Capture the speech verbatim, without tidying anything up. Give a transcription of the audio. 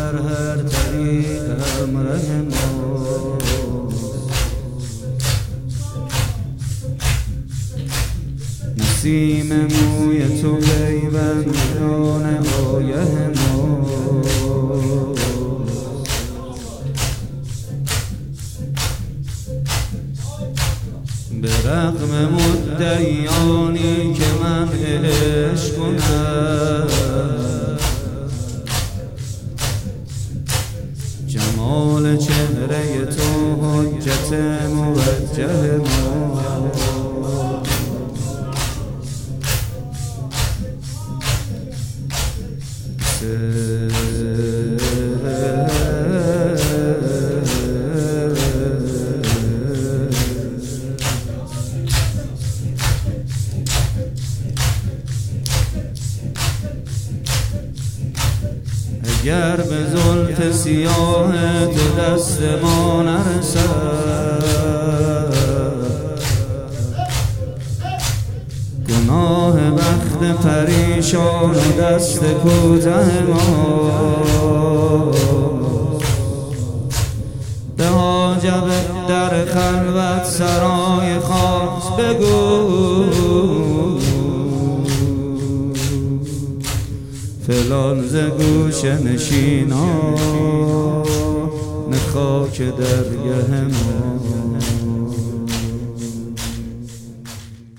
در هر طریق همراه ما. نسیم موی تو پیوند جان آیه ما. به رغم مدعیانی که من عشق کنم، جمال چهره تو حجت موجه ما. اگر به زلف سیاه تو دست ما نرسد، گناه بخت پریشان و دست کوته ما. به حاجب در خلوت سرای خاص بگو، فلان ز گوشه نشینان خاک درگه ما.